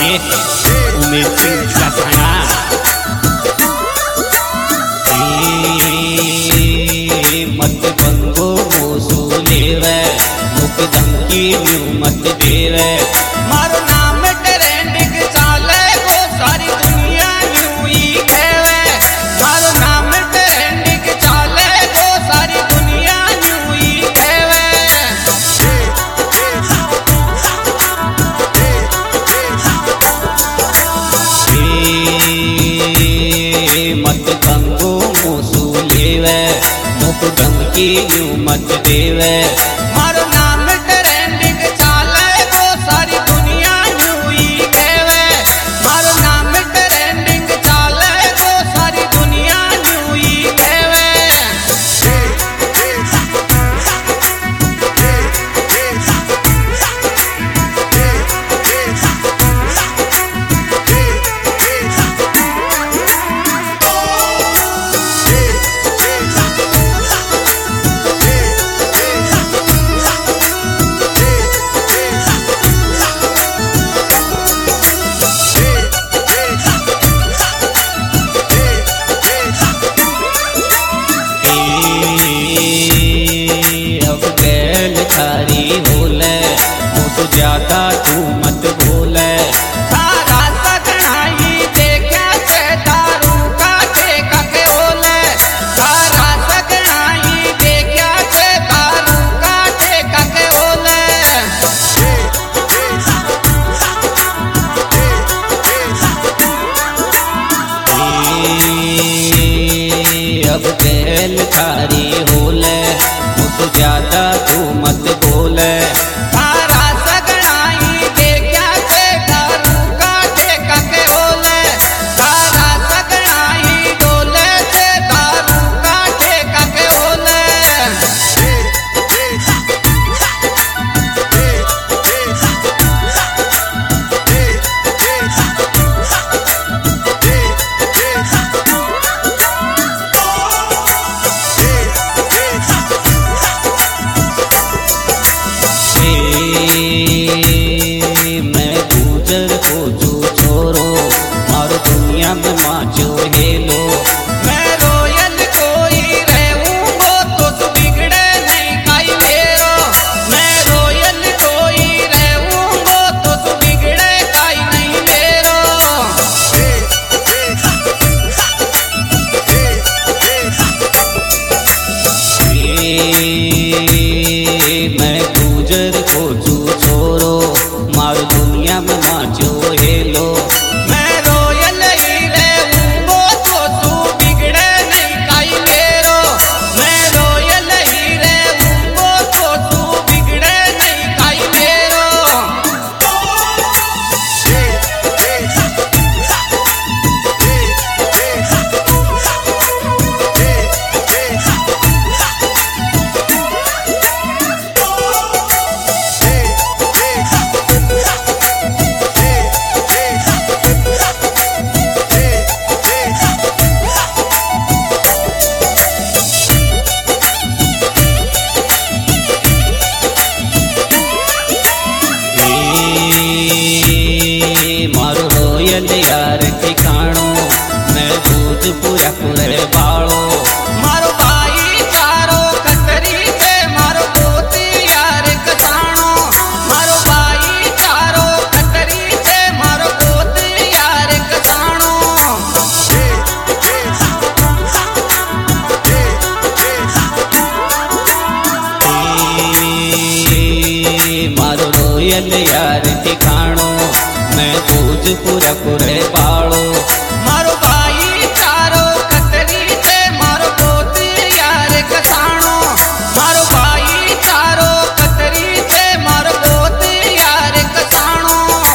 उमेश सिंह कसाना मत बंगो मोसू लेवे मुक धमकी न्यू मत देवे मारो नाम ट्रेंडिंग चाले गो सारी दुनिया न्यू ही कहवे मारो नाम ट्रेंडिंग चाले गो सारी दुनिया न्यू ही कहवे मत बंगो मोसू लेवे मुक धमकी न्यू मत देवे मारो नाम ट्रेंडिंग चाले गो सारी दुनिया न्यू ही कहवे मारो नाम ट्रेंडिंग चाले गो सारी दुनिया न्यू ही कहवे थारी बोले मुझ ज्यादा तू मत बोले सारा सगनाई देखा से दारू का ठेका के बोले सारा सगनाई देखा से दारू का ठेका के बोले अब गैल थारी होले मुझ ज्यादा तू मत बोले सारा सगनाई देखा से दारू का ठेका के बोले सारा सगनाई डोले से दारू का ठेका के बोले मैं गुजर को जो छोरो मारो दुनिया में माचो हेलो मैं रोयल कोई रहूंगो तो तू बिगड़े नहीं काई मेरो मैं रोयल कोई रहूंगो तो तू बिगड़े काई नहीं मेरो मैं गुजर को जो छोरो मारो दुनिया में नाचो हेलो मैं रोयल ही रहूंगो तो तू बिगड़े नहीं काई मेरो मैं रोयल ही रहूंगो तो तू बिगड़े नहीं काई मेरो मारो रोयल यार ठिकाणो मैं भोजपुरा पुरे बाड़ो मारो भाई चारो कतरी से मारो पोती यार कसाणो मारो भाई चारो कतरी से मारो पोती यार कसाणो मारो रोयल यार ठिकाणो मैं भोजपुरा पुरे बाड़ो मारो भाई चारो कतरी से मारो पोती यार कसाणो मारो भाई चारो कतरी से मारो पोती यार कसाणो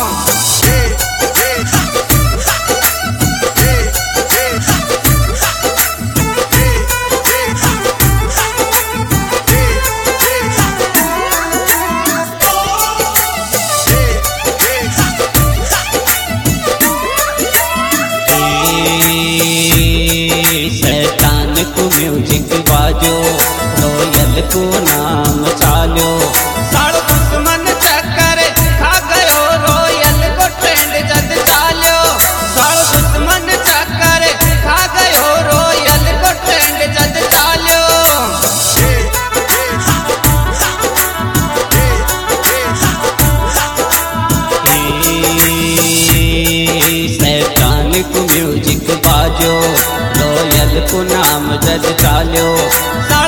म्यूजिक बाजो रोयल को नाम चालो साड़ो दुश्मन चक्कर खा गयो रोयल को ट्रेंड जद दिल को नाम जद चालियो।